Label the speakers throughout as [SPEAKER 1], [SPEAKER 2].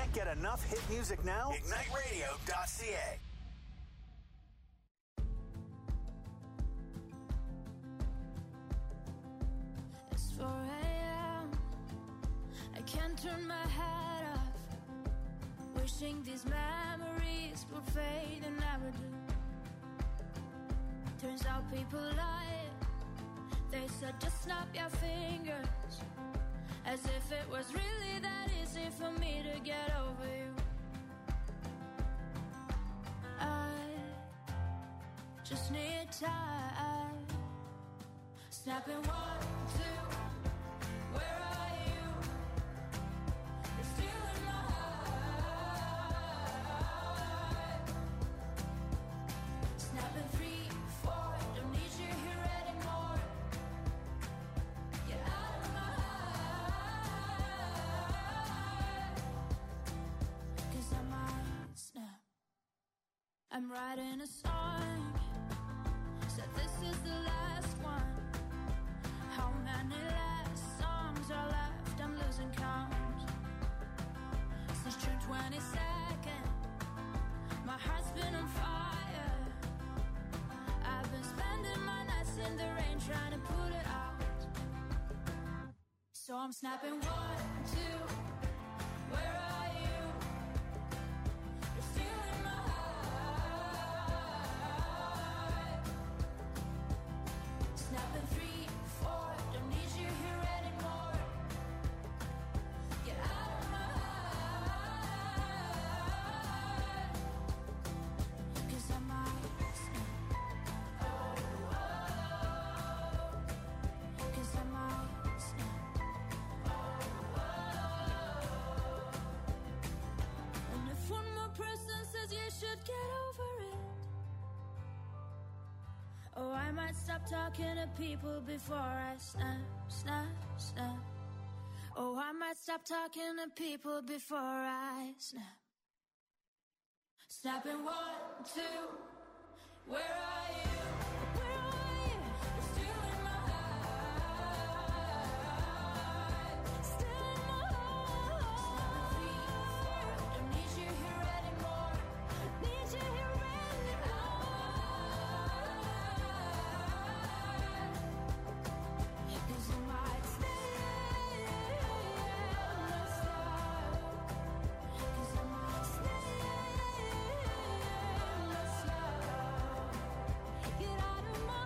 [SPEAKER 1] Can't get enough hit music now? IgniteRadio.ca.
[SPEAKER 2] It's 4 a.m. I can't turn my head off. Wishing these memories would fade and never do. Turns out people lie. They said just snap your fingers, as if it was really that easy for me to get over you. I just need time. Snapping 1, 2, where are you? You're still in my heart. Snapping 3, 4, don't need you here anymore. Get out of my heart. 'Cause I might snap. I'm writing a song. Said this is the last one. How many last songs are left? I'm losing count. Since June 22nd, my heart's been on fire. I've been spending my nights in the rain trying to put it out. So I'm snapping 1, 2, where are you? You're still in my heart. Snapping 3, 4, don't need you here anymore. Get out of my heart. 'Cause I might snap. Oh, 'cause I might snap. And if one more person says you should get over it, oh, I might stop talking to people before I snap, snap, snap. Oh, I might stop talking to people before I snap. Snapping 1, 2, where are you? Where are you? You're still in my heart. Still in my heart. 3, 4, don't need you here anymore. Need you here anymore. 'Cause I might stay. 'Cause I might stay. Get out of my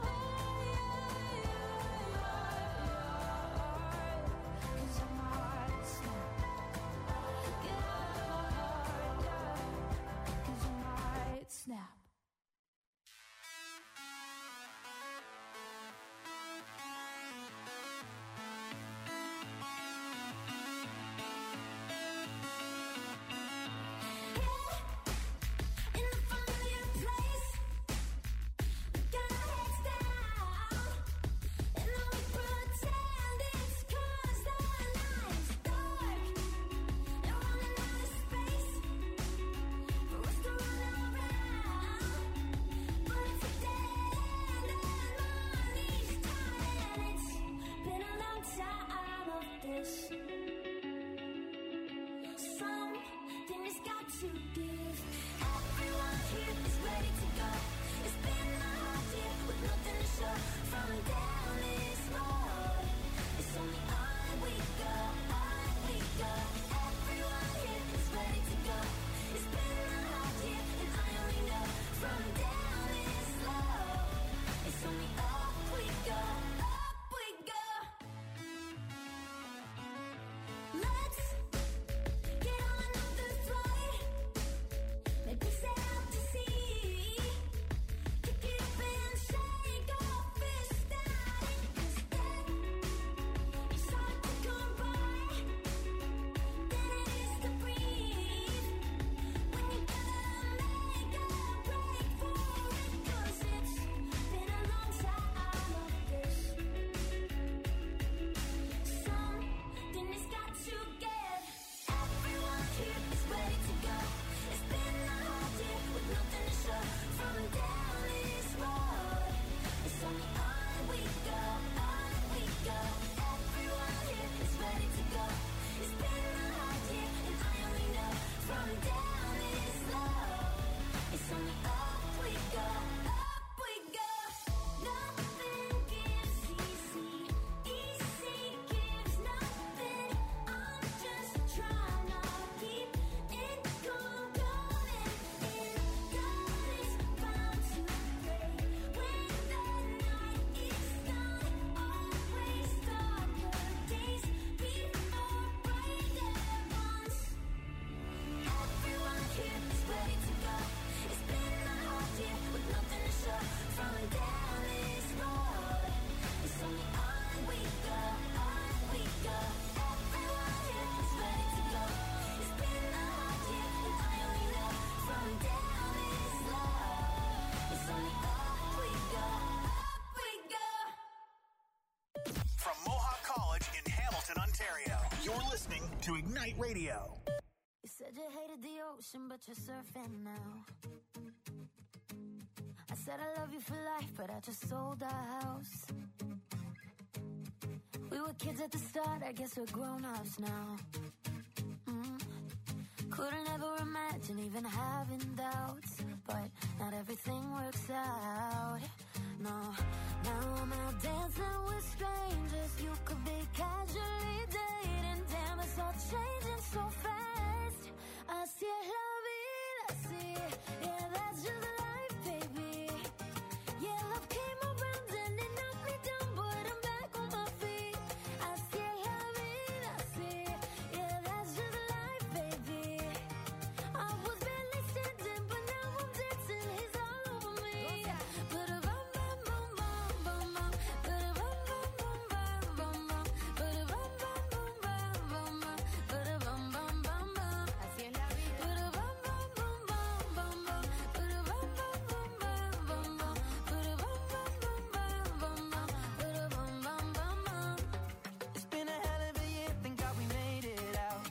[SPEAKER 2] heart. 'Cause I might snap. Get out of my heart. 'Cause I might snap. In a familiar place, we got our heads down, and all we pretend is 'cause the night's dark, and running out of space for us to run around. But it's a dead end, and money's tight, and it's been a long time of this. Something has got to give. Everyone here is ready to go. It's been a hard year with nothing to show. From down this road, it's only on we go, on we go. Everyone here is ready to go. It's been a hard year, and I only know from down this road, it's only up we go, up we go. Let's get on another flight. Maybe sail out to sea. Kick it up and shake off this static. 'Cause that is hard to come by.
[SPEAKER 1] to Ignite Radio.
[SPEAKER 2] You said you hated the ocean, but you're surfing now. I said I love you for life, but I just sold our house. We were kids at the start, I guess we're grown-ups now. Couldn't ever imagine even having doubts, but not everything works out. No, now I'm out dancing with strangers. You could be casually dating. Damn, it's all changing so fast. Así es la vida, así. Yeah, that's just life, baby. Yeah, love came around and it knocked me down, but I'm back on my feet. Así es la vida, así. Yeah, that's just life, baby. I was barely standing, but now I'm dancing. He's all over me. Ba-da-bum, bum, bum, bum, bum, bum. Ba-da-bum, bum, bum, bum, bum, bum. Ba-da-bum, bum, bum, bum, bum, bum. Ba-da-bum, bum, bum, bum. Así es la vida. Ba-da-bum, bum, bum, bum, bum, bum. Ba-da-bum, bum, bum, bum, bum, bum. Ba-da-bum, bum, bum, bum, bum, bum. Ba-da-bum, bum, bum, bum.
[SPEAKER 3] It's been a hell of a year, thank God we made it out.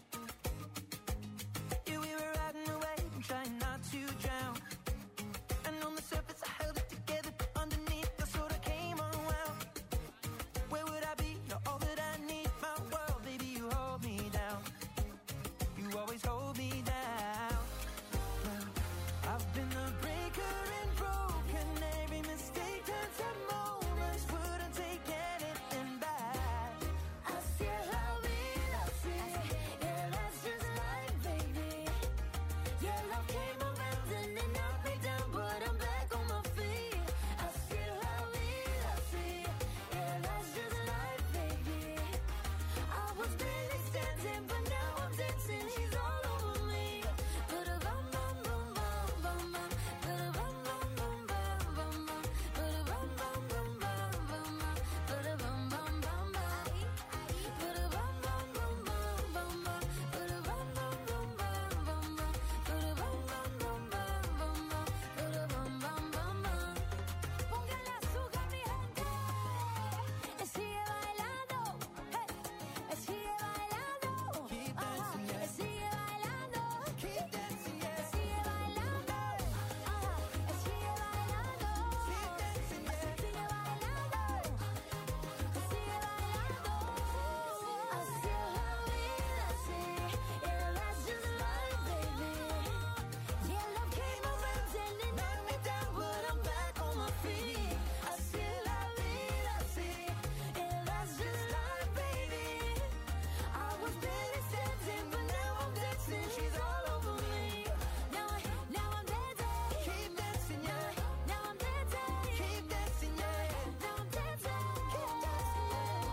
[SPEAKER 3] Yeah, we were riding away and trying not to drown. And on the surface I held it together, but underneath I sort of came unwound. Where would I be? You're all that I need, my world, baby, you hold me down. You always hold me down. Well, I've been a breaker and broken. Every mistake turns to moments. Wouldn't take anything back.
[SPEAKER 2] Así es la vida, así. Yeah, that's just life, baby. Yeah, love came around and it knocked me down, but I'm back on my feet. Así es la vida, así. Yeah, that's just life, baby. I was barely standing, but now I'm dancing. She's all over me. Ba-da-bum, bum, bum, bum, bum, bum. Ba-da-bum, bum, bum, bum, bum, bum. Ba-da-bum, bum, bum, bum, bum, bum. Ba-da-bum, bum, bum, bum. Ba-da-bum, bum, bum, bum, bum, bum. Ba-da-bum, bum, bum, bum, bum, bum. Ba-da-bum, bum, bum, bum, bum, bum. Ba-da-bum, bum, bum, bum. Póngale azúcar, mi gente. Sigue bailando. Hey. Sigue bailando.
[SPEAKER 3] Keep dancing, yeah.
[SPEAKER 2] Sigue bailando.
[SPEAKER 3] Keep dancing, yeah.
[SPEAKER 2] Sigue bailando. Sigue bailando.
[SPEAKER 3] Keep dancing, yeah.
[SPEAKER 2] Sigue bailando. Sigue bailando. Así es la vida, así. Yeah, that's just life, baby. Yeah, love came around and it knocked me down, but I'm back on my feet. Así es la vida, así. Yeah, that's just life, baby. I was barely standing, but now I'm dancing. She's all over me. Now I'm dancing.
[SPEAKER 3] Keep dancing, yeah.
[SPEAKER 2] Now I'm dancing.
[SPEAKER 3] Keep dancing, yeah.
[SPEAKER 2] Now I'm dancing. Keep dancing.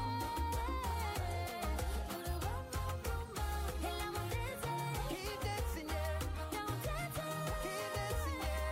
[SPEAKER 2] And now I'm dancing.
[SPEAKER 3] Keep dancing, yeah.
[SPEAKER 2] Now I'm dancing.
[SPEAKER 3] Keep dancing, yeah,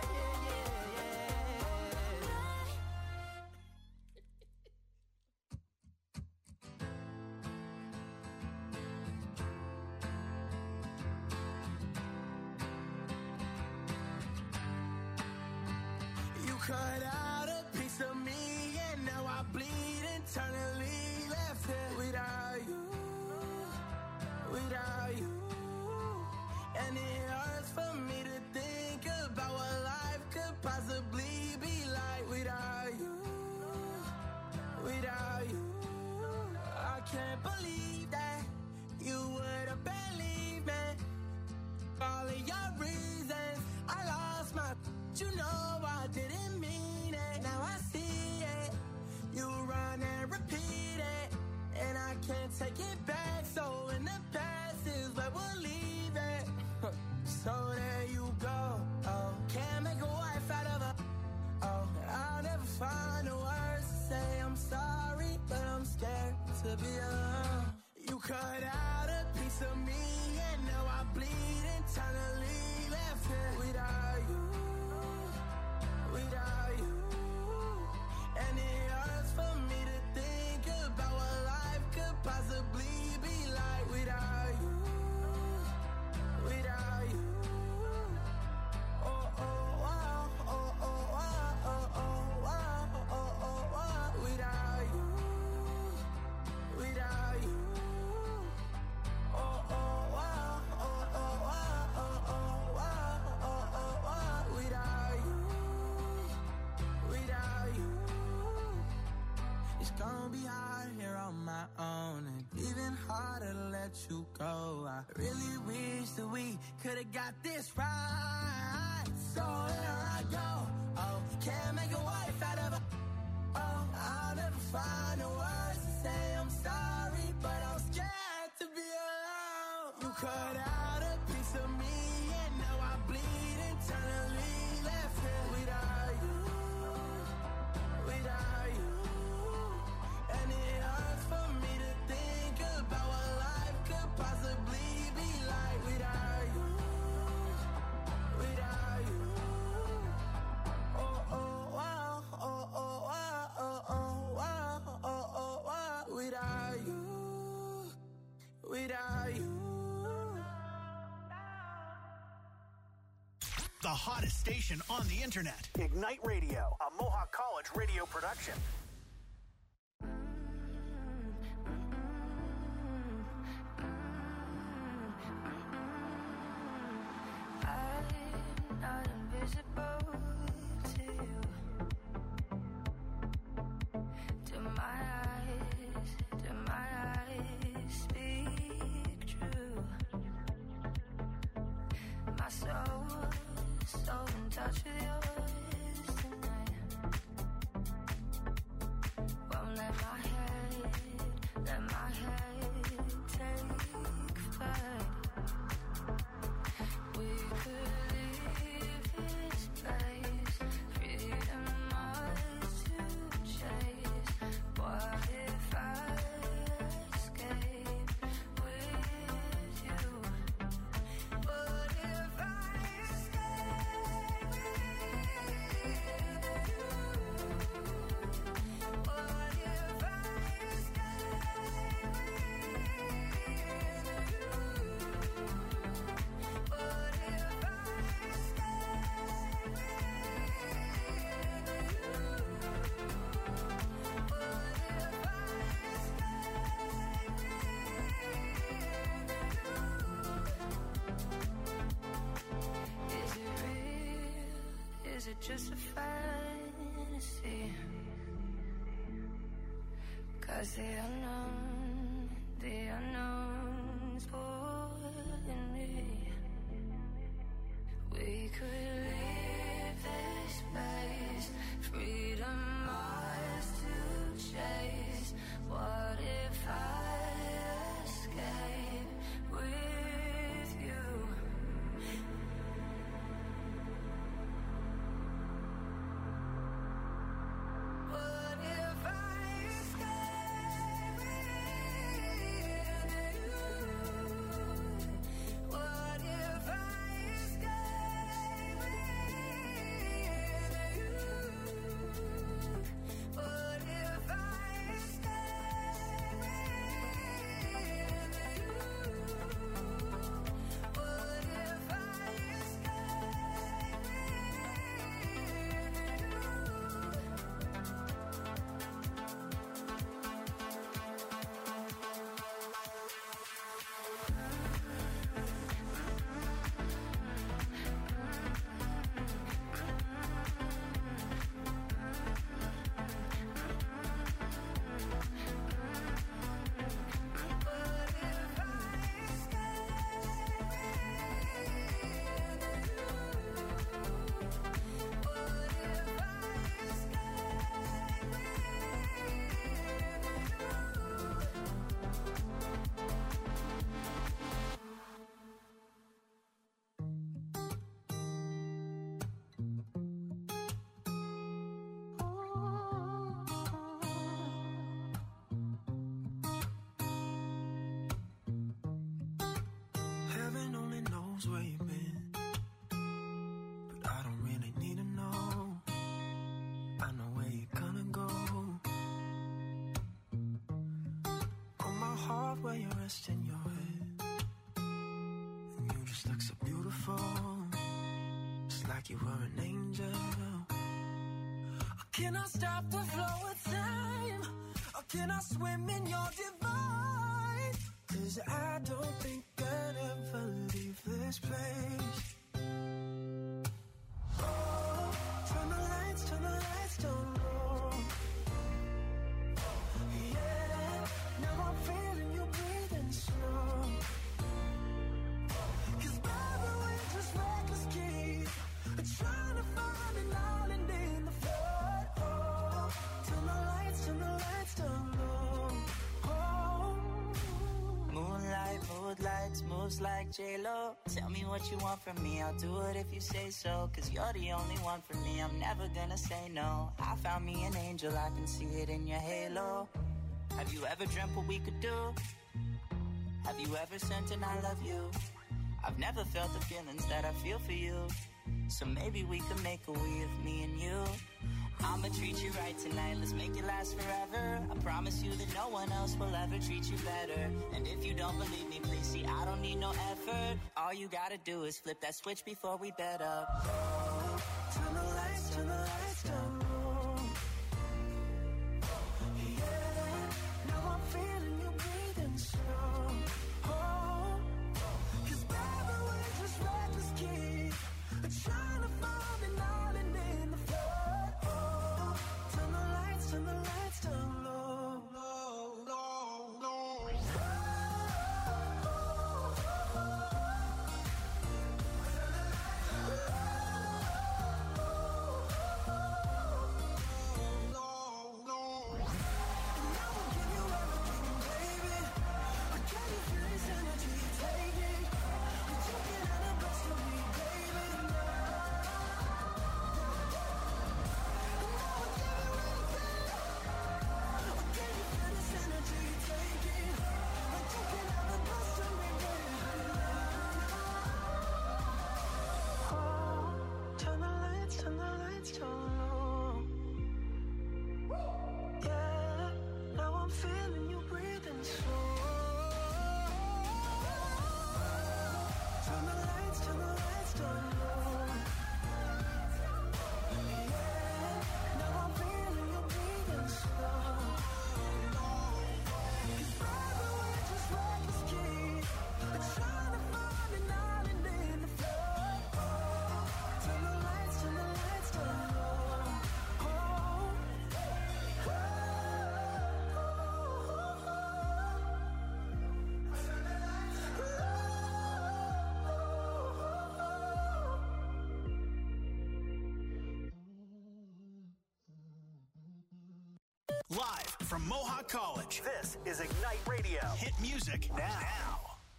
[SPEAKER 4] You cut out a piece of me, and now I bleed internally. Left here without you, without you. And it hurts for me to think about what life could possibly be like without you, without you. I can't believe that you would have believed me. All of your reasons, I lost my. You know I didn't mean it. Now I see it. You run and repeat it, and I can't take it back. So in the past is where we'll leave it. So there you go. Oh, can't make a wife out of her. Oh, I'll never find the words to say I'm sorry, but I'm scared to be alone. You cut out a piece of me, and now I bleed internally. Left here without you, without you. And it hurts for me to think about what life could possibly be like without you, without you. Oh, oh, wow, oh, oh, wow, oh, oh, wow, oh, oh, wow, without you, without you. Oh, really wish that we could've got this right. So here I go. Oh, can't make a wife out of a. Oh, I'll never find the words to say I'm sorry, but I'm scared to be alone. You cut out a piece of me, and now I bleed internally. Left here without you, without you. And it hurts for me to think about what life could possibly be like without you, without you. Oh, oh, wow, oh, oh, wow, oh, oh, wow, oh, oh, wow. Without you, without you.
[SPEAKER 1] The hottest station on the internet. Ignite Radio, a Mohawk College radio production.
[SPEAKER 2] I'm not invisible to you. Do my eyes speak true? My soul's so in touch with yours tonight. Won't let my head take flight. We could leave this place, freedom ours to chase. What if I escape with you? What if I escape with you? What if I escape with Is it real? Is it just a fantasy? 'Cause the unknown's pulling me. We could leave this place, freedom ours to chase. What if I escape with you? What if I escape with you? What if I escape with you? What if I escape with you? What if I
[SPEAKER 4] Heaven only knows where you've been, but I don't really need to know. I know where you're gonna go. On my heart where you're resting your head, and you just look so beautiful. It's like you were an angel. Can I stop the flow of time? Or can I swim in your divine? 'Cause I don't think I'd ever leave this place. Oh, turn the lights down low. Yeah, now I'm feeling you breathing slow.
[SPEAKER 5] flex moves like J-Lo. Tell me what you want from me, I'll do it if you say so. Cause you're the only one for me, I'm never gonna say no. I found me an angel, I can see it in your halo. Have you ever dreamt what we could do? Have you ever sent an I love you? I've never felt the feelings that I feel for you. So maybe we could make a we of me and you. I'ma treat you right tonight, let's make it last forever. I promise you that no one else will ever treat you better. And if you don't believe me, please see, I don't need no effort. All you gotta do is flip that switch before we bed up.
[SPEAKER 3] Oh, turn the lights down low. Yeah, now I'm feeling you breathing slow. Oh, cause baby, we're just reckless kids, trying to find an island in the flood. Oh, turn the lights down low. Low, low, low. Turn the lights down low. Yeah, now I'm feeling you breathing slow. Turn the lights down low. Yeah, now I'm feeling you breathing slow. Cause baby, we're just reckless kids, trying to find an island in the flood. Turn the lights down low.
[SPEAKER 1] Live from Mohawk College, this is Ignite Radio. Hit music now.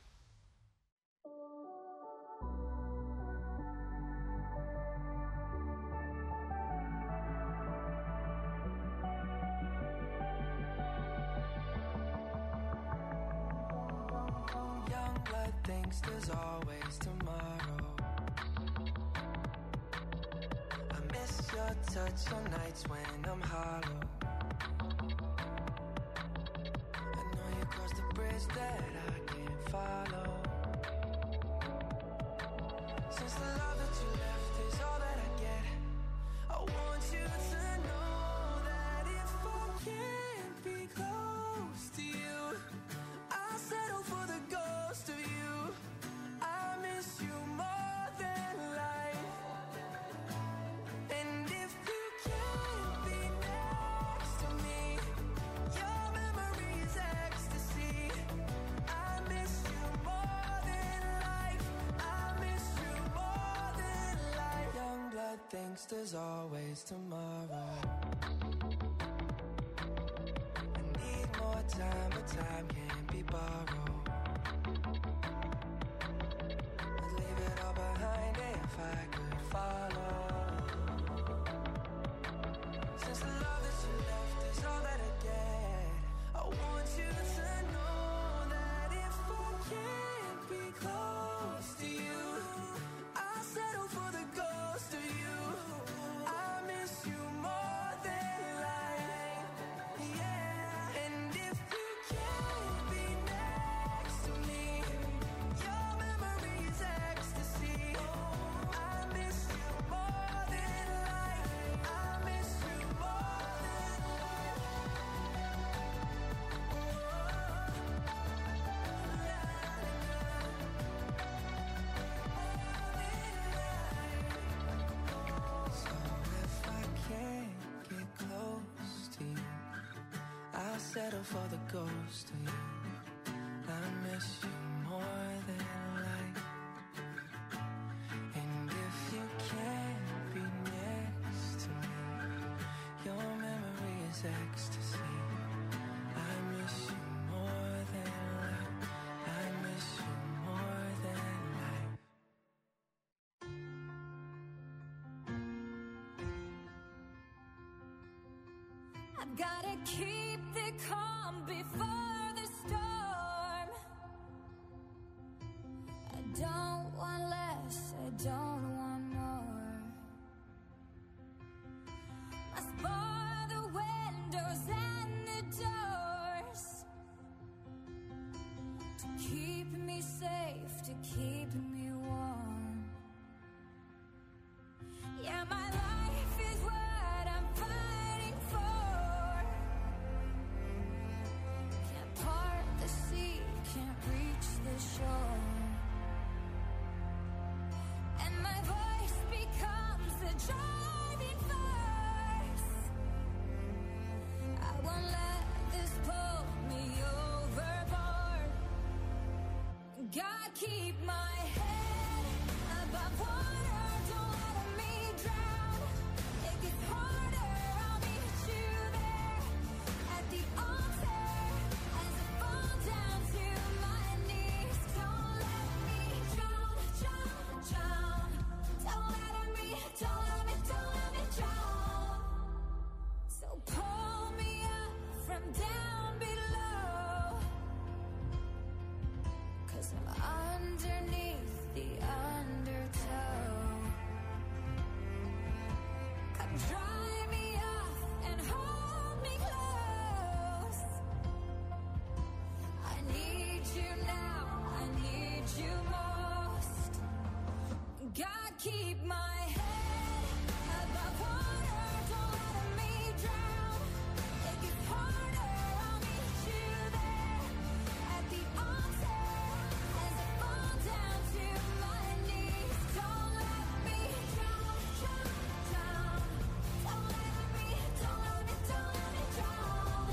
[SPEAKER 3] Young blood thinks there's always tomorrow. I miss your touch on nights when I'm hollow. I know you crossed the bridge that I can't follow. Since the love that you left is all that I get, I want you to know that if I can't be close to you, I'll settle for the ghost of you. I miss you more than life. And if you can't be next to me, your memory is ecstasy. I miss you more than life. I miss you more than life. Young blood thinks there's always tomorrow. I need more time, but time can't be borrowed. I'd leave it all behind if I could follow. Since the love that you left is all that I get, I want you to know that if I can't be close to you, I'll settle for the ghost of you. I miss you more than life. Yeah. And if you can't be next to me, your memory is ecstasy. I miss you more than life. I miss you more than life. So if I can't get close to you, I'll settle for the ghost of you. I miss you more than life. And if you can't be next to me, your memory is ecstasy. I miss you more than life. I miss you more
[SPEAKER 2] I've gotta keep the calm before the storm. I don't want less, I don't want more. Must bar the windows and the doors to keep me safe, to keep me warm. Yeah, my life is what I'm fighting for. Can't part the sea, can't reach the shore. And my voice becomes the driving force. I won't let this pull me overboard. God, keep my head above water, don't let me drown. It gets harder, I'll meet you there at the altar as I fall down to my knees. Don't let me drown, drown, drown. Don't let me drown. So pull me up from down below, 'cause I'm underneath the undertow. Come dry me off and hold me close. I need you now, I need you most. God, keep my head above water, don't let me drown. It gets harder, I'll meet you there at the altar as I fall down to my knees. Don't let me drown, drown, drown. Don't let me drown. Don't let me drown,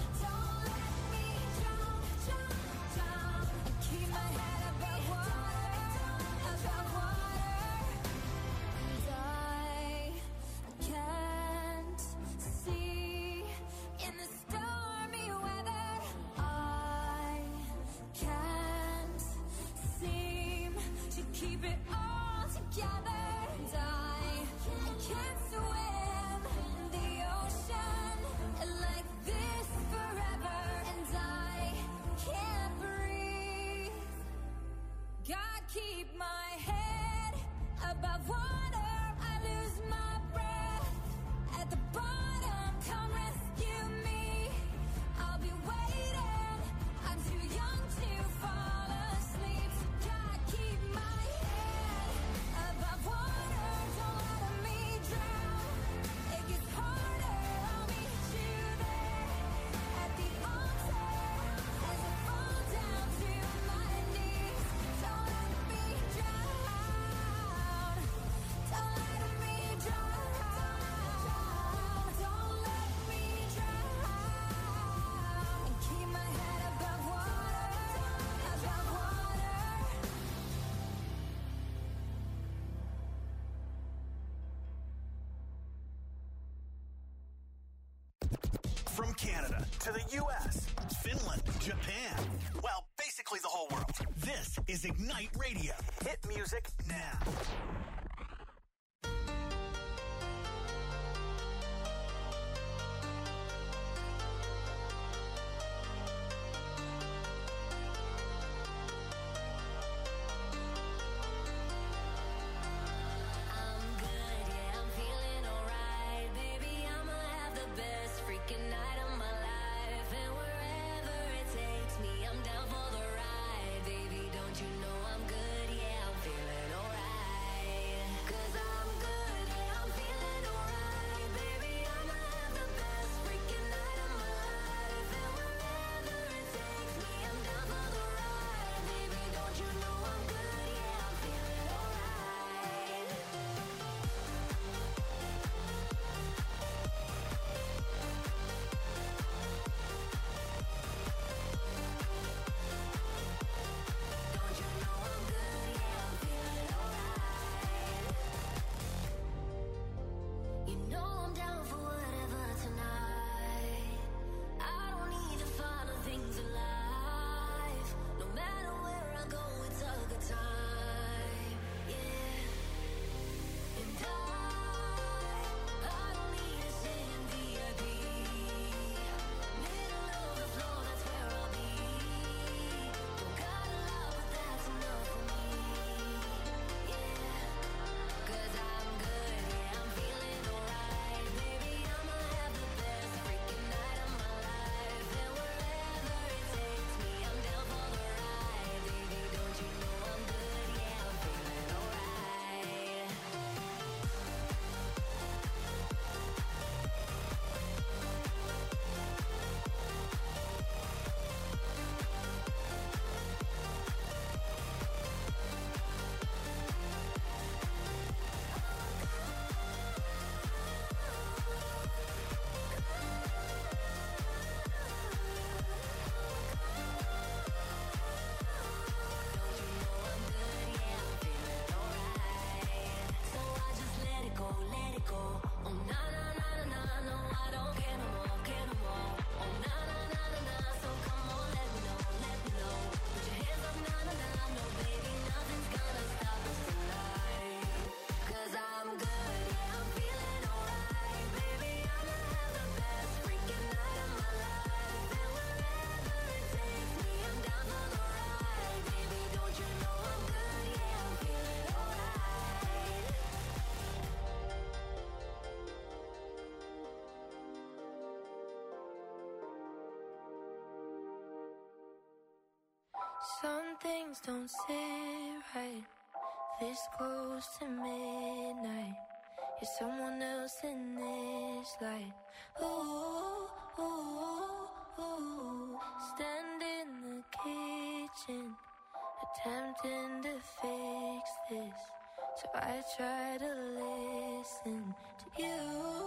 [SPEAKER 2] drown, drown. And keep my head above water, above water. And I can't see in the stormy weather. I can't seem to keep it all together. And I can't swim in the ocean like this forever. And I can't breathe. God, keep my head above water. I lose my breath at the bottom. Come rescue me. I'll be waiting. I'm too young to fall asleep. So God, keep my head above water. Don't let me drown. It gets harder. I'll meet you there at the altar as I fall down to my knees. Don't let me drown. Don't let me drown. Don't let me drown. And keep my head above water, above water.
[SPEAKER 1] From Canada to the U.S., Finland, Japan. Well, basically the whole world. This is Ignite Radio. Hit music now.
[SPEAKER 2] I'm good, yeah, I'm feeling alright. Baby, I'ma have the best freaking night of my life. And wherever it takes me, I'm down for the ride. Baby, don't you know I'm good, yeah, I'm feeling alright. things don't sit right. This close to midnight. You're someone else in this light. Ooh, ooh, ooh. Stand in the kitchen, attempting to fix this. So I try to listen to you.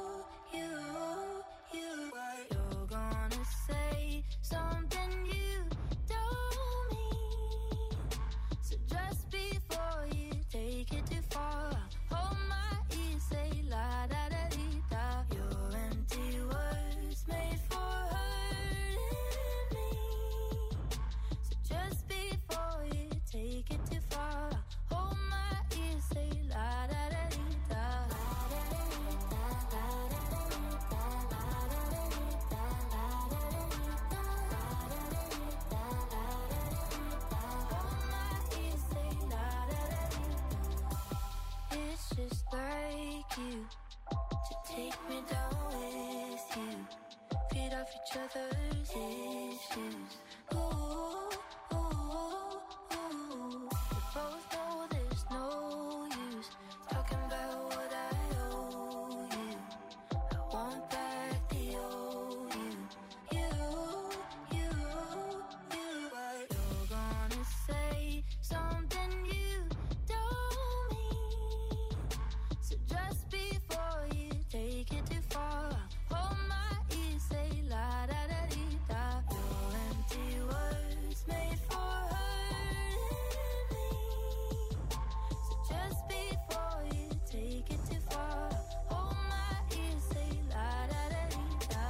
[SPEAKER 2] You're gonna say something you don't mean. So just before you take it too far, hold my ear, say la da da dee da. Your empty words made for hurting me. So just before you take it too far, hold my ear, say la da da dee da. It's just like you to take me down with you, feed off each other's issues. Ooh, ooh, ooh. We both know there's no use talking about what I owe you. I want back the old you. You're gonna say something you don't mean. So just before you take it too far, hold my ear, say la da da dee da. Your empty words made for hurting me. So just before you take it too far, hold my ear, say la da da dee da.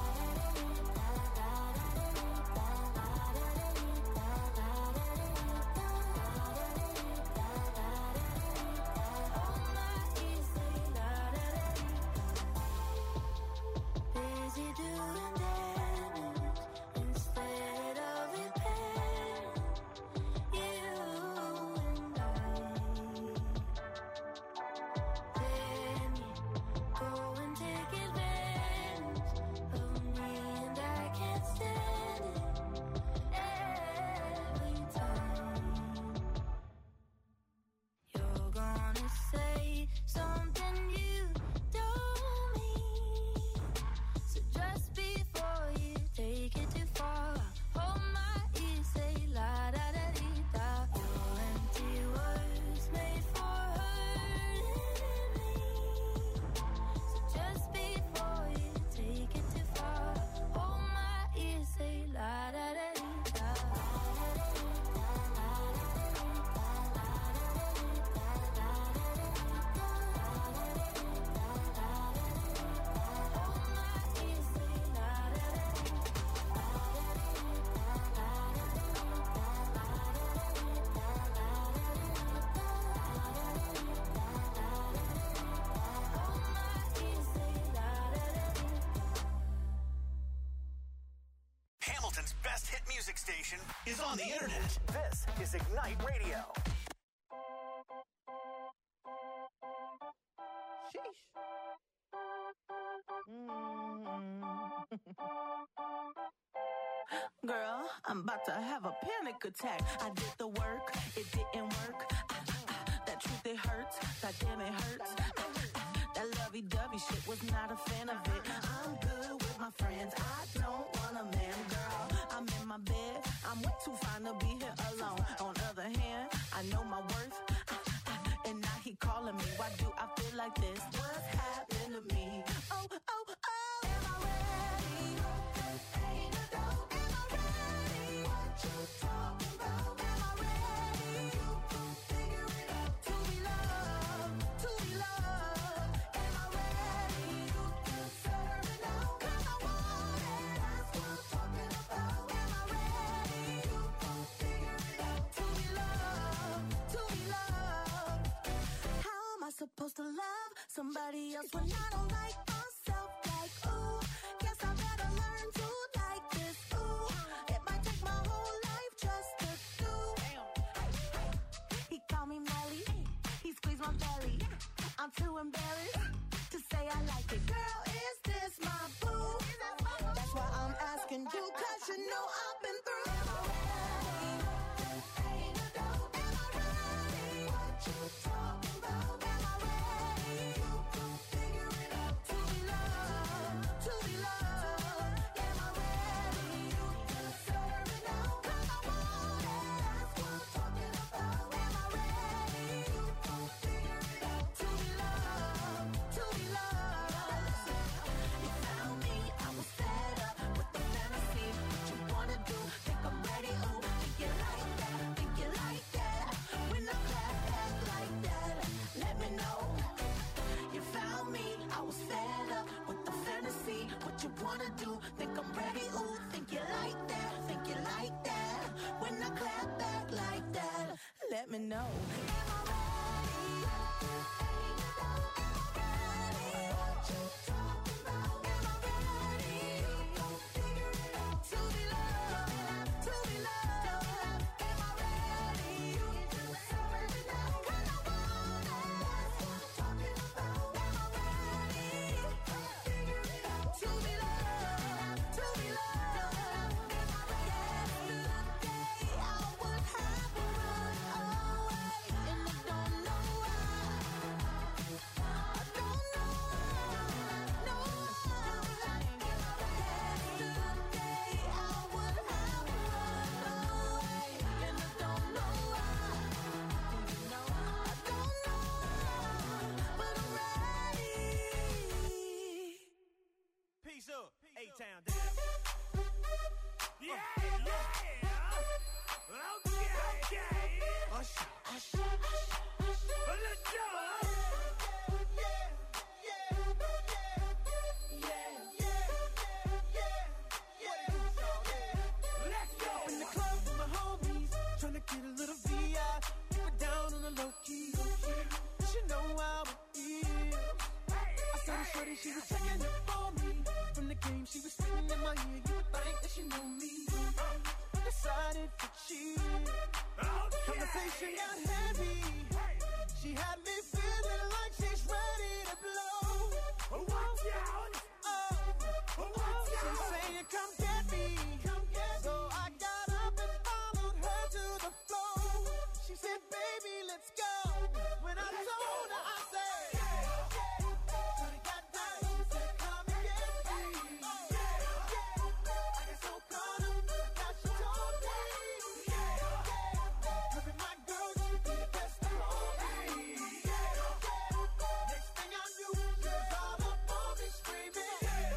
[SPEAKER 2] Busy doing damage instead of repairing. You and I. Then you go and take advantage of me, and I can't stand it every time. You're gonna say something you don't mean. So just before you take it too far, hold my ear, say la da da dee da. Your empty words made for hurting me. So just before you take it too far, hold my ear, say la da da dee da.
[SPEAKER 1] Hamilton's best hit music station is on the internet. This is Ignite Radio.
[SPEAKER 6] Girl, I'm about to have a panic attack. I did the work, it didn't work. That truth, it hurts. That damn, it hurts. That lovey-dovey shit, was not a fan of it. I'm good with my friends. I don't want a man, girl. I'm in my bed. I'm way too fine to be here alone. On the other hand, I know my worth. And now he calling me. Why do I feel like this? What's happened to me? Oh, oh, oh. Am I ready? Ain't a dope. Am I ready? What you talking about? Am I ready? You can figure it out. To be loved, to be loved. Am I ready? You can figure it out. 'Cause I want it. That's what I'm talking about. Am I ready? You can figure it out. To be loved, to be loved. How am I supposed to love somebody else when I don't like myself? Like, ooh, guess I better learn to like this. Ooh, it might take my whole life just to do. He called me Melly, he squeezed my belly. I'm too embarrassed to say I like it. Girl, is this my boo? That's why I'm asking you, 'cause you know I've been through. Am I ready? what you wanna do. Think I'm ready, ooh, think you like that, think you like that. When I clap back like that, let me know.
[SPEAKER 7] A-Town, damn. Yeah, okay. Usher. Let's go. Let's go.
[SPEAKER 4] In the club with my homies, trying to get a little VI. Keep it down on the low key. She know how it is. I saw the shorty, she was checking up for me. From the game, she was spitting in my ear. You would think that she know me. Decided to cheat. Conversation got heavy. She had me feeling like she's ready to blow.
[SPEAKER 7] Watch out.
[SPEAKER 4] She's saying, come get me. So I got up and followed her to the floor. She said, baby, let's go. When I told her, I said, shorty got down, she said, come and get me. I got so caught up, now she told me. Her and my girl, she be the best of all me. Next thing I knew, she was all up on me screaming.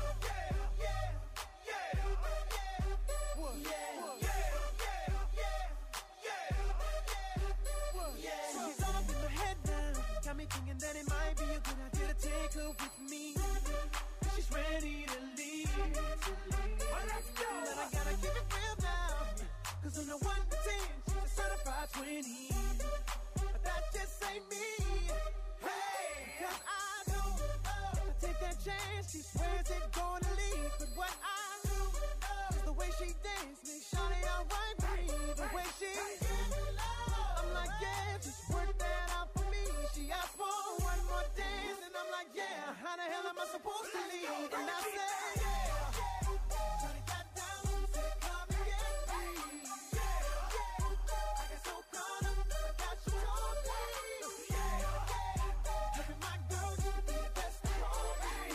[SPEAKER 4] She's all up in my head now. Got me thinking that it might be a good idea to take her with me. She's ready to leave.
[SPEAKER 7] Let's go.
[SPEAKER 4] But I gotta keep it real now. Cause on the 1 to 10, she's a certified 20. But that just ain't me. Hey, cause I know if I take that chance, she swears it's gonna leave. But what I do is the way she dance makes shawty alright with me. The way she I'm like, yeah, just work that out for me. She asked for one more dance, and I'm like, yeah, how the hell am I supposed to leave? And I said, yeah. Shawty got down, she said, come and get me. I got so caught up, I got you told me. Her and my girl, you be the best of all me.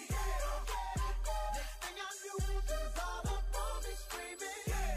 [SPEAKER 4] Next thing I knew, she was all up on me screaming.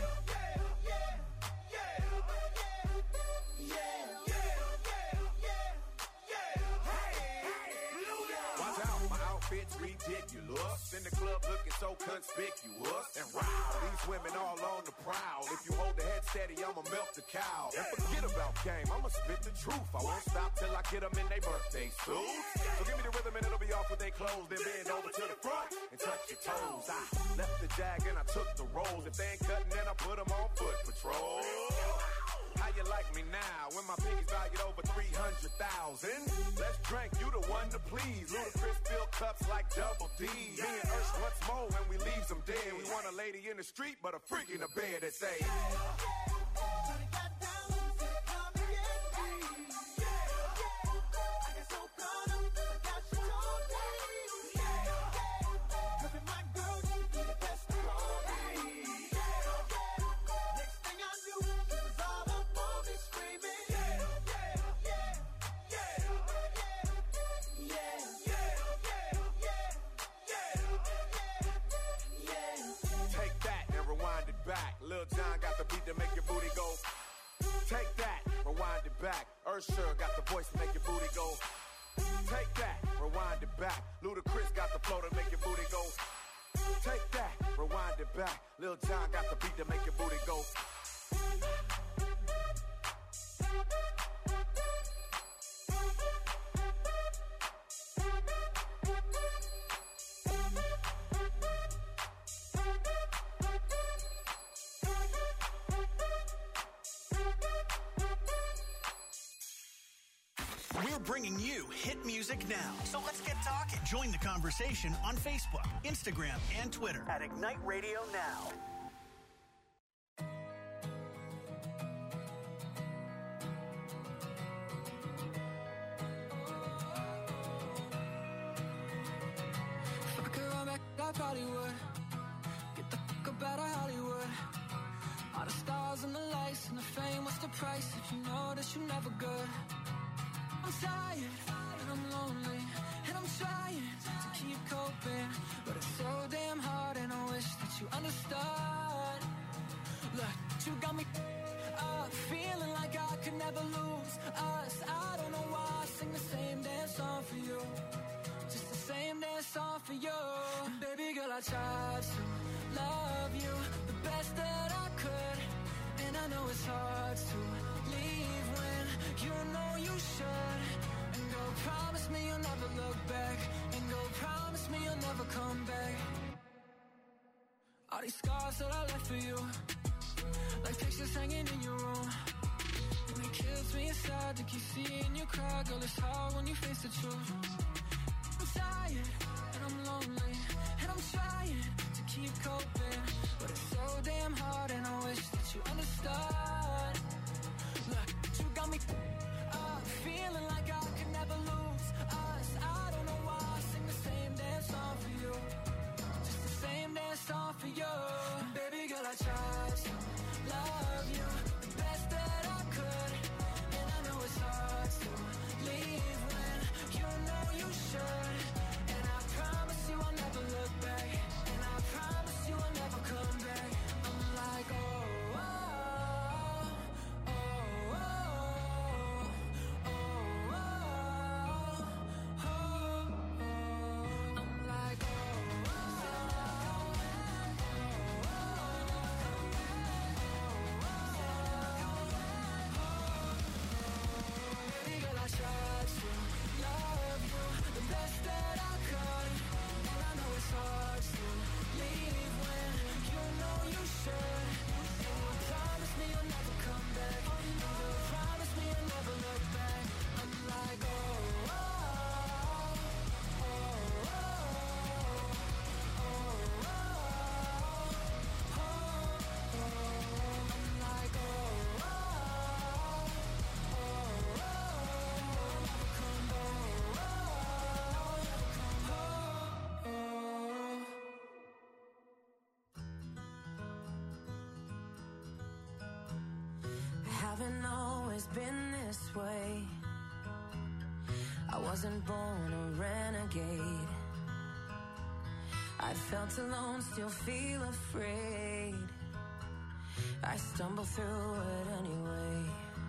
[SPEAKER 8] Watch out, my outfit's ridiculous. In the club looking so conspicuous. And wow, these women all on the prowl. If you hold the head steady, I'ma melt the cow. And forget about game, I'ma spit the truth. I won't stop till I get them in their birthday suits. So give me the rhythm and it'll be off with their clothes. Then bend over to the front and touch your toes. I left the jag and I took the rolls. If they ain't cutting, then I put them on foot patrol. How you like me now when my pinky's valued over 300,000? Let's drink, you the one to please. Ludacris fill cups like Double D. Me and Ursh once more when we leave them dead. We want a lady in the street, but a freak in the bed that say.
[SPEAKER 4] Shawty got down, she said, come and get me. I got so caught up, I got you told me. Her and my girl, you be the best of all me. Next thing I knew, she was all up on me screaming.
[SPEAKER 8] Take that and rewind it back. Lil Jon got the beat to make your booty go. Take that, rewind it back. Usher got the voice to make your booty go. Take that, rewind it back. Ludacris got the flow to make your booty go. Take that, rewind it back. Lil Jon got the beat to make your booty go.
[SPEAKER 1] We're bringing you hit music now. So let's get talking. Join the conversation on Facebook, Instagram, and Twitter at Ignite Radio Now.
[SPEAKER 4] If I could run back, I probably would. Get the fuck up out of Hollywood. All the stars and the lights and the fame, what's the price if you know that you're never good? I'm tired and I'm lonely and I'm trying to keep coping, but it's so damn hard and I wish that you understood. Look, you got me up, feeling like I could never lose us. I don't know why I sing the same damn song for you, just the same damn song for you. And baby girl, I tried to love you the best that I could, and I know it's hard to leave when you know you should. And go promise me you'll never look back, and go promise me you'll never come back. All these scars that I left for you, like pictures hanging in your room, and it kills me inside to keep seeing you cry. Girl, it's hard when you face the truth. I'm tired and I'm lonely and I'm trying to keep coping, but it's so damn hard and I wish that you understood. Look, you got me up, feeling like I could never lose us. I don't know why I sing the same damn song for you, just the same damn song for you. And baby girl, I tried to love you the best that I could, and I know it's hard to leave when you know you should. And I promise you I'll never look back, and I promise you I'll never come back. I'm like, oh, oh, oh, oh, oh, oh, oh, oh. I'm like, oh, baby girl, I tried to love you the best that I could, and I know it's hard to leave when you know you should. And you promise me you'll never come back, and you promise me you'll never look back. I'm like, oh, oh, oh, oh, oh, oh, oh, oh. I'm like, oh, oh, oh, oh, come back, oh, oh.
[SPEAKER 9] Haven't always been this way. I wasn't born a renegade. I felt alone, still feel afraid. I stumble through it anyway.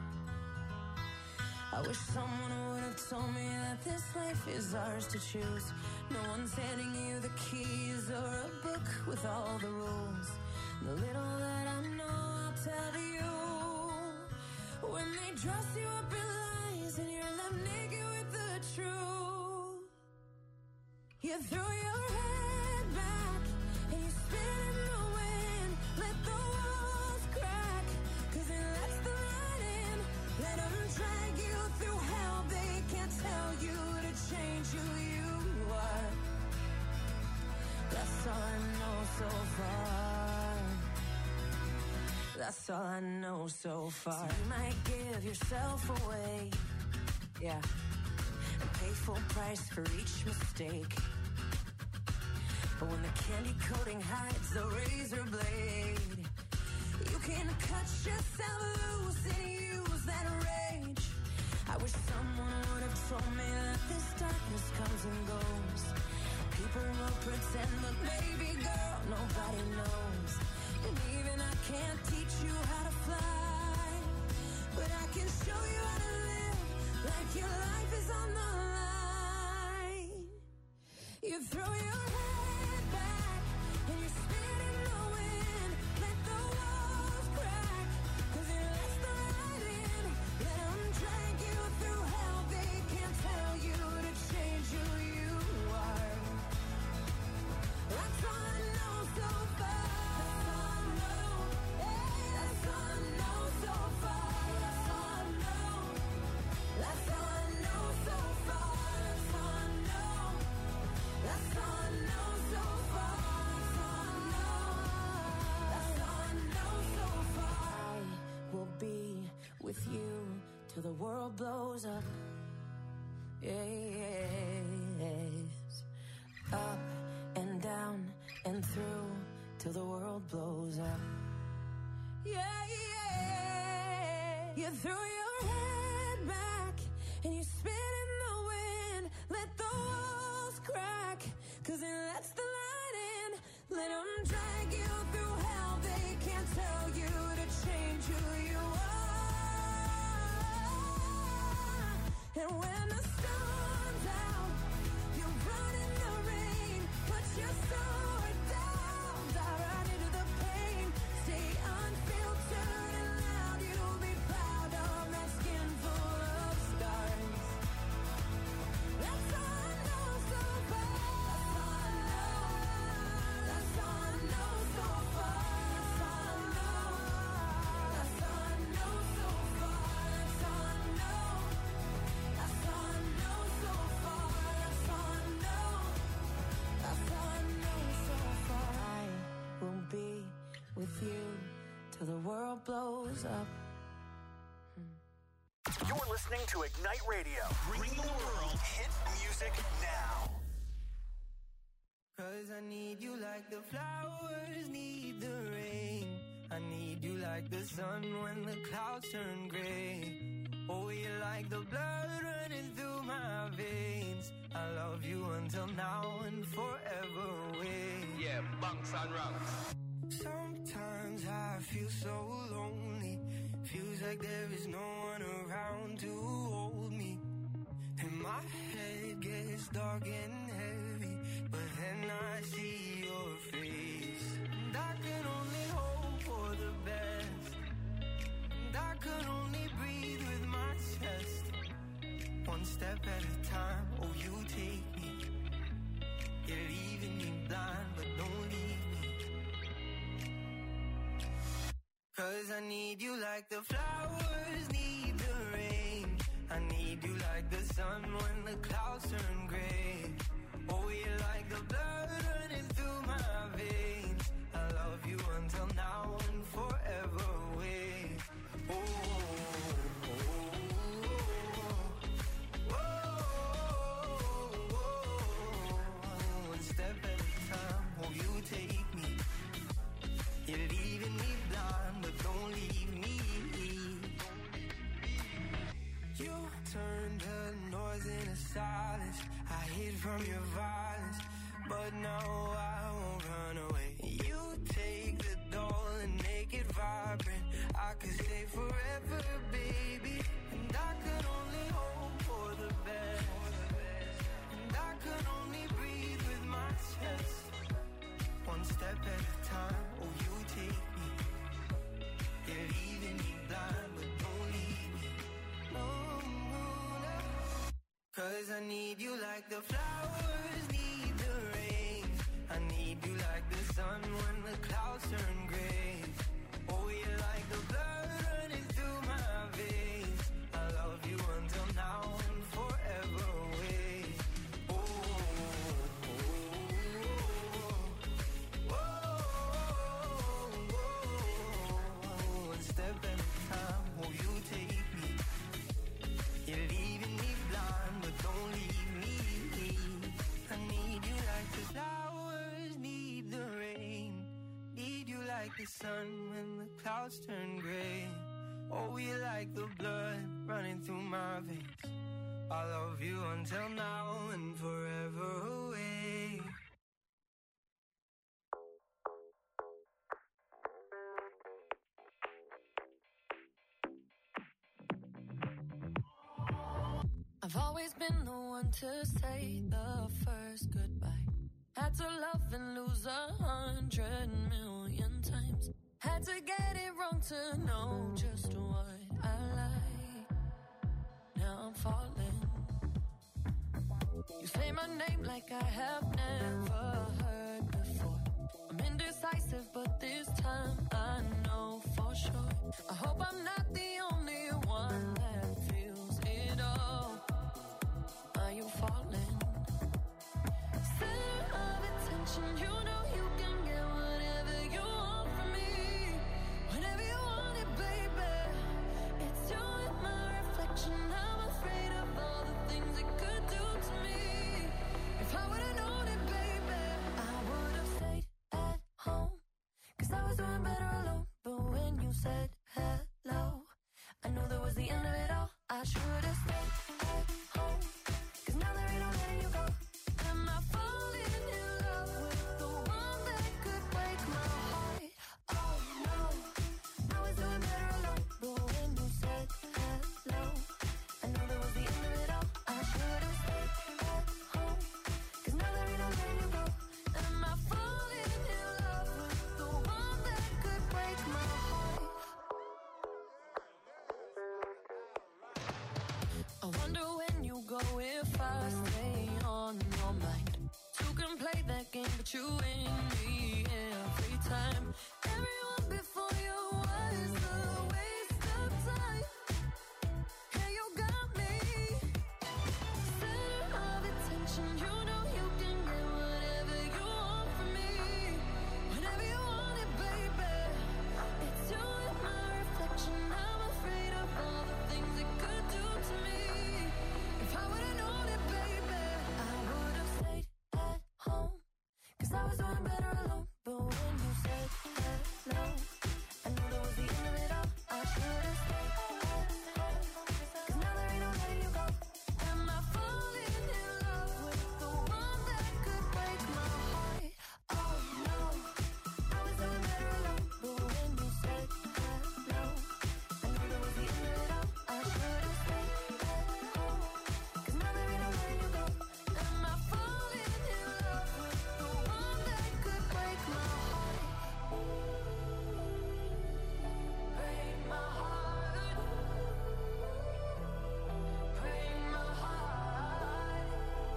[SPEAKER 9] I wish someone would have told me that this life is ours to choose. No one's handing you the keys or a book with all the rules. The little that I know, I'll tell you. When they dress you up in lies and you're left naked with the truth, you throw your head back and you spin in the wind. Let the walls crack, 'cause it lets the light in. Let them drag you through hell. They can't tell you to change who you are. That's all I know so far. That's all I know so far. So you might give yourself away, yeah, and pay full price for each mistake. But when the candy coating hides the razor blade, you can cut yourself loose and use that rage. I wish someone would have told me that this darkness comes and goes. People will pretend, but baby girl, nobody knows. And even I can't teach you how to fly, but I can show you how to live like your life is on the line. You throw your head back and you spin in the wind. Let the walls crack, 'cause it lets the light in. Let them drag you through hell. They can't tell you to change who you are. That's all I know so far. That's all I know so far. That's all I know. That's all I know world blows up. Yes. Up and down and through till the world blows up. Yeah, yeah. You threw your head back and you spit in the wind. Let the walls crack, 'cause it lets the light in. Let them drag you through hell. They can't tell you to change who you are. And when the sun's out, you run in the rain. Put your sword down, dive right into the pain. Stay unfiltered and loud. You'll be proud of that skin full of scars. That's all I know so far. That's all I know so far. That's all I know. That's all I know so far. That's all I know. That's all I know so far. That's all I know. That's all I know so far. I will be with you till the world blows up.
[SPEAKER 1] You're listening to Ignite Radio. Bring the world hit music now.
[SPEAKER 4] 'Cause I need you like the flowers need the rain. I need you like the sun when the clouds turn gray. Oh, you're like the blood running through my veins. I love you until now and forever away.
[SPEAKER 10] Yeah, bunks and rocks.
[SPEAKER 4] Sometimes I feel so lonely. Feels like there is no one around to hold me. And my head gets dark and heavy, but then I see your face. And I can only hope for the best. And I could only breathe with my chest. One step at a time, oh you take me. You're leaving me blind, but don't leave me. 'Cause I need you like the flowers need the rain. I need you like the sun when the clouds turn gray. Oh, you're like the blood running through my veins. I love you until now and forever away. Oh, oh, oh, oh, oh. One step at a time, oh, you take me. You're leaving me blind, but don't leave me. You turned the noise into silence. I hid from your violence, but now I won't run away. You take the doll and make it vibrant. I could stay forever, baby. And I could only hope for the best. And I could only breathe with my chest. One step at a time, oh you take me. You're leaving me blind, but don't leave me. No, no, no. 'Cause I need you like the flowers need the rain. I need you like the sun when the clouds turn gray. Oh, you're like the blood running through my veins. I love you until now and forever away. Oh, oh, oh, oh, oh. One step at a time, oh you take me. You're leaving me blind, but don't leave me. I need you like the flowers need the rain. Need you like the sun when the clouds turn gray. Oh, you're like the blood running through my veins. I love you until now and forever away.
[SPEAKER 9] I've always been the one to say the first goodbye. Had to love and lose 100 million times. Had to get it wrong to know just what I like. Now I'm falling. You say my name like I have never heard before. I'm indecisive, but this time I know for sure. I hope I'm not the only one that feels it all. Are you falling? Center of attention, you know you can get whatever you want from me. Whenever you want it, baby. It's you and my reflection
[SPEAKER 2] said hello, I knew that was the end of it all. I should have stayed at home, 'cause now there ain't no letting you go. Am I falling in love with the one that could break my heart? Oh no, I was doing better alone. But when you said hello, I knew that was the end of it all. I should have stayed at home, 'cause now there ain't no letting you go. Am I falling in love with the one that could break my heart? I wonder when you go if I stay on your mind. Two can play that game, but you ain't me every time. Everyone before you was a waste of time. Hey, you got me center of attention. You know you can get whatever you want from me, whenever you want it, baby. It's you and my reflection. I'm afraid of all the things it could do to me. If I would've known it, baby, I would've stayed at home, 'cause I was doing better alone. But when you said hello, I knew that was the end of it all. I should've stayed at home, 'cause now there ain't no letting you go. Am I falling in love with the one that could break my heart? Oh no, I was doing better alone. But when you said hello, I knew that was the end of it all. I should've stayed at home, 'cause now there ain't no letting you go. Am I falling in love with the one that could break my heart? Break my heart. Break my heart.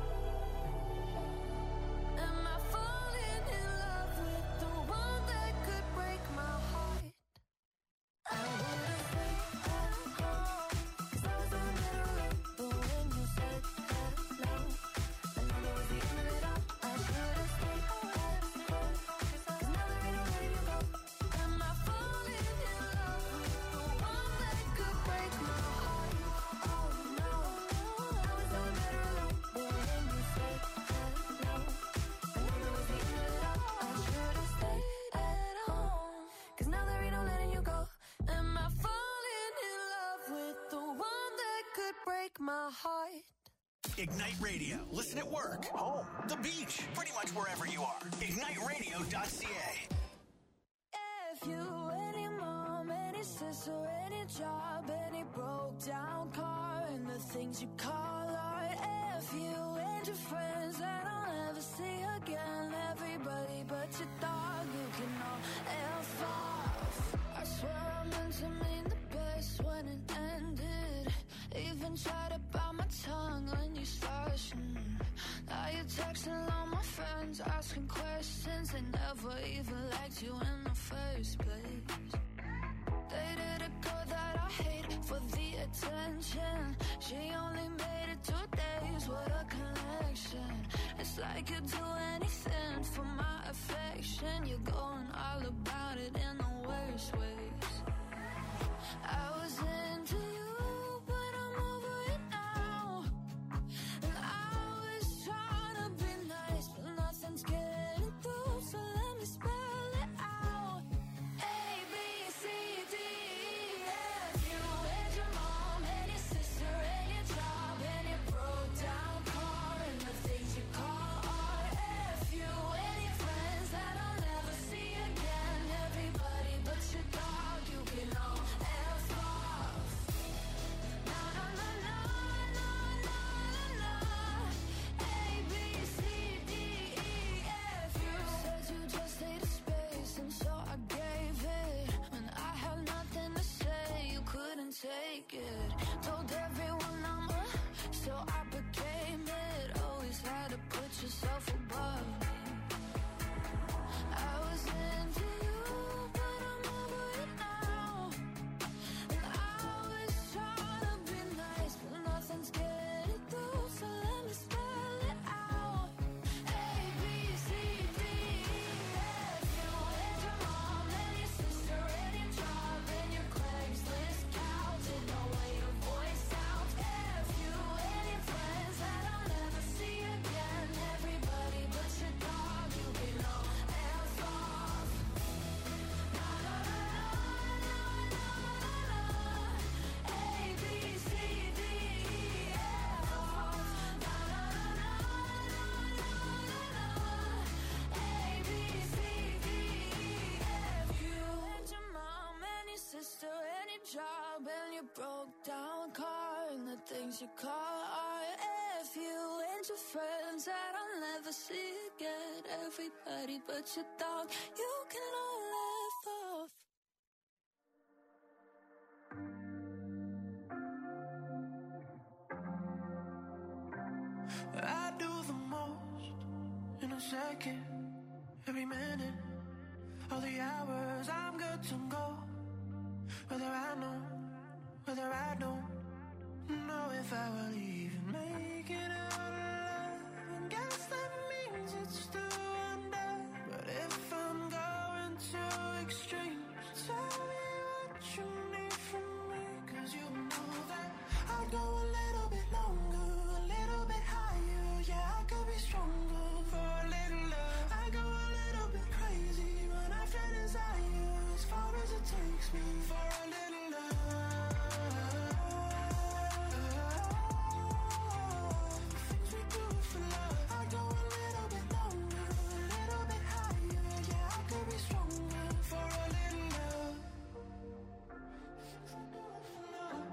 [SPEAKER 2] Am I falling in love with the one that could break my heart? I would've stayed at home, 'cause I was doing better alone. But when you said hello, I knew that was the end of it all. I should've stayed at home, 'cause now there ain't no letting you go. Am I falling in love with the one that could break my heart? Oh no, I was doing better alone. But when you said hello, I knew that was the end of it all. I should've stayed at home, 'cause now there ain't no letting you go. Am I falling in love with the one that could break my heart?
[SPEAKER 1] Ignite Radio. Listen at work, home, the beach, pretty much wherever you are. IgniteRadio.ca.
[SPEAKER 2] If you, any mom, any sister, any job, any broke down car, and the things you call art. If you and your friends that I'll never see again, everybody but your dog, you can all F off. I swear I meant to mean the best when it ended. Even tried to bite my tongue when you started. Now you're texting all my friends, asking questions. They never even liked you in the first place. Dated a girl that I hate for the attention. She only made it 2 days, what a connection. It's like you'd do anything for my affection. You're going all about it in the worst ways. I was into you, but I'm over it now. And I was trying to be nice, but nothing's getting through, so let me spell it out. A, B, C, D, E, F. You and your mom and your sister and your job and your broke down car and the things you call art. F you and your friends that I'll never see again. Everybody but your dog, you can all F off. Na na na na na na na. A, B, C, D, E, F. You said you just needed space, and so I gave it. When I had nothing to say, you couldn't take it. Told everyone I'm a, so I became it. Always had to put yourself above me. I was into you, but I'm over it now. And I was trying to be nice, but nothing's getting through, so let me spell it out. A, B, C, D, E, F. You and your mom and your sister and your job and your Craigslist couch. And no way your broke down car and the things you call art. If you and your friends that I'll never see again, everybody but your dog, you can all laugh off.
[SPEAKER 4] I do the most in a second, every minute, all the hours I'm good to go. Whether I don't know if I will even make it out alive. And guess that means it's still undone. But if I'm going to extremes, tell me what you need from me. 'Cause you know that I'd go a little bit longer, a little bit higher. Yeah, I could be stronger for a little love. I go a little bit crazy when I feel desire, as far as it takes me for a little love. Things we do for love. I go a little bit longer, a little bit higher. Yeah, I could be stronger for a little love. Things we do for love.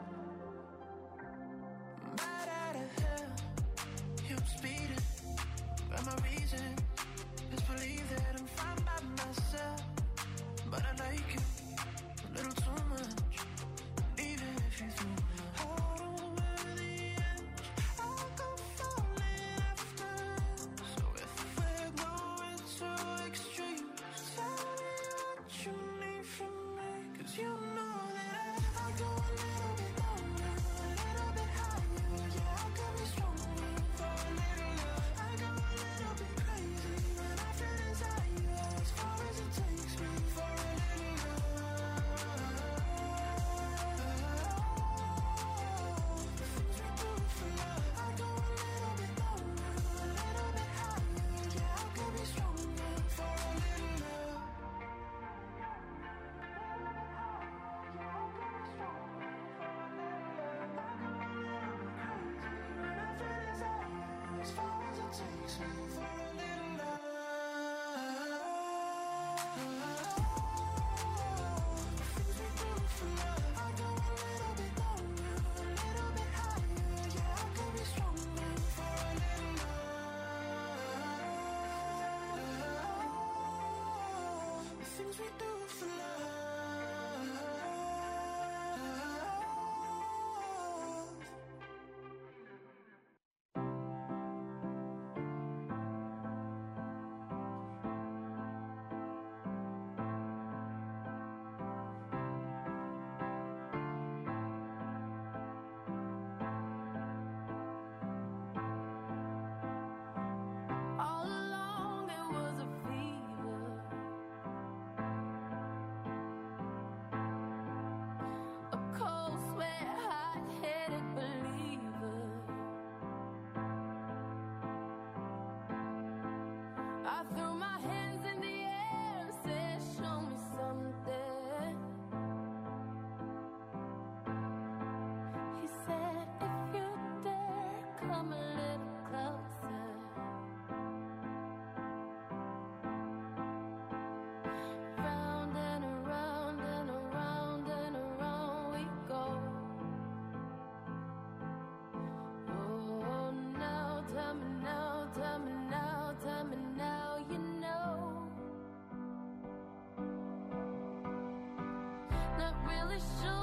[SPEAKER 4] Right out of hell, yeah, I'm speeding. But my reason is believe that I'm fine by myself. But I like you a little too much. Even if you threw my heart over the edge, I'll go falling after. So if we're going to extremes, tell me what you need from me. 'Cause you know that I'll go a little bit longer, a little bit higher. Yeah, I could be stronger for a little love. I go a little bit crazy when I feel desire, as far as it takes me for a little love. The things we do for love. I go a little bit longer, a little bit higher. Yeah, I could be stronger for a little love. As far as it takes me for a little love. Things we do for love. I go a little bit longer, a little bit higher. Yeah, I could be stronger for a little love. The things we do for love.
[SPEAKER 2] All along there was a fever, a cold sweat, hot-headed believer. I threw my hands in the air and said, show me something. He said, if you dare, come a little closer. Round and around and around and around we go. Oh, now tell me now, tell me now, tell me now, you know. Not really sure